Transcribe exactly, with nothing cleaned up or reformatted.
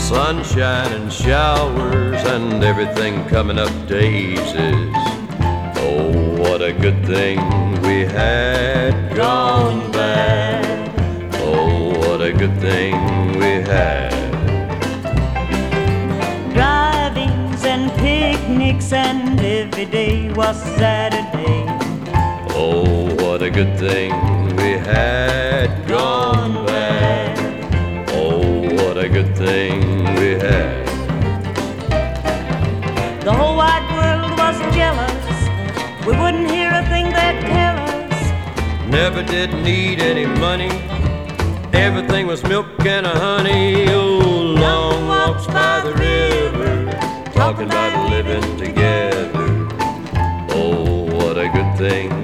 sunshine and showers and everything coming up daisies. Oh, what a good thing we had gone bad. Oh, what a good thing we had. Drivings and picnics and every day was Saturday. Oh, what a good thing we had gone bad. Oh, what a good thing we had. The whole wide world was jealous. We wouldn't hear a thing they'd tell us. Never did need any money. Everything was milk and a honey. Oh, long walks by the river, talking about living together. Oh, what a good thing